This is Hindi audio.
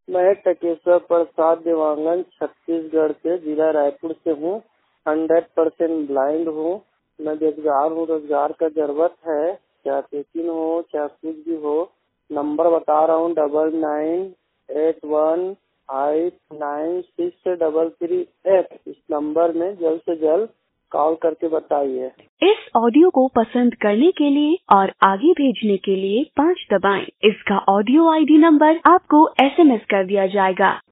मैं टकेश्वर प्रसाद देवांगन छत्तीसगढ़ से, जिला रायपुर से हूँ। 100% ब्लाइंड हूँ। मैं बेरोजगार हूँ, रोजगार का जरूरत है। चाहे पेकिंग हो चाहे कुछ भी हो। नंबर बता रहा हूँ 9981596333। इस नंबर में जल्द से जल्द कॉल करके बताइए। इस ऑडियो को पसंद करने के लिए और आगे भेजने के लिए 5 दबाएं। इसका ऑडियो आईडी नंबर आपको SMS कर दिया जाएगा।